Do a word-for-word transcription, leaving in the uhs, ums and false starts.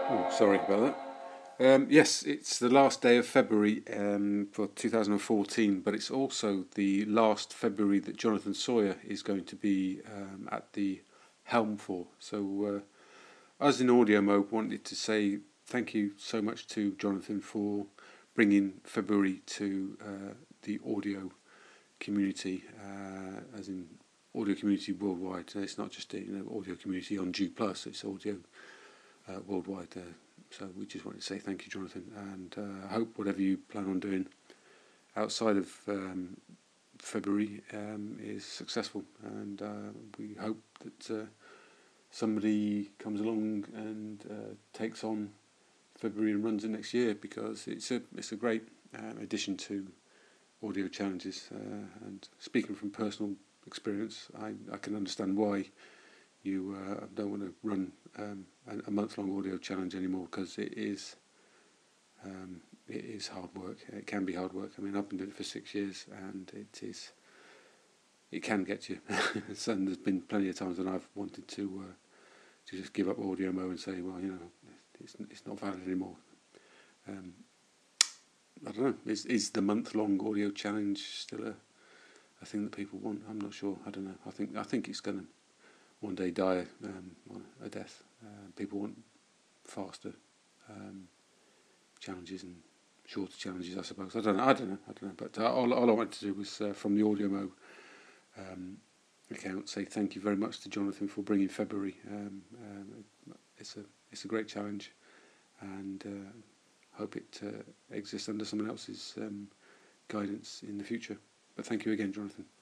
Oh, sorry about that. Um, yes, it's the last day of February um, for two thousand fourteen, but it's also the last February that Jonathan Sawyer is going to be um, at the helm for. So, uh, us in Audio Mo wanted to say thank you so much to Jonathan for bringing February to uh, the audio community, uh, as in audio community worldwide. It's not just a you know, audio community on G Plus, it's audio uh, worldwide. Uh, so we just wanted to say thank you, Jonathan, and uh, I hope whatever you plan on doing outside of um, February um, is successful, and uh, we hope that uh, somebody comes along and uh, takes on February and runs it next year, because it's a it's a great uh, addition to audio challenges. Uh, and speaking from personal experience, I, I can understand why you uh, don't want to run um, a, a month-long audio challenge anymore, because it is um, it is hard work. It can be hard work. I mean, I've been doing it for six years, and it is it can get you. So there's been plenty of times when I've wanted to uh, to just give up Audio Mo and say, well, you know, it's it's not valid anymore. Um, I don't know. Is is the month-long audio challenge still a a thing that people want? I'm not sure. I don't know. I think I think it's going to one day die um, a death. Uh, people want faster um, challenges and shorter challenges, I suppose. I don't know. I don't know. I don't know. But uh, all, all I wanted to do was uh, from the Audio Mo um, account say thank you very much to Jonathan for bringing February. Um, um, it's a it's a great challenge, and uh, hope it uh, exists under someone else's um, guidance in the future. But thank you again, Jonathan.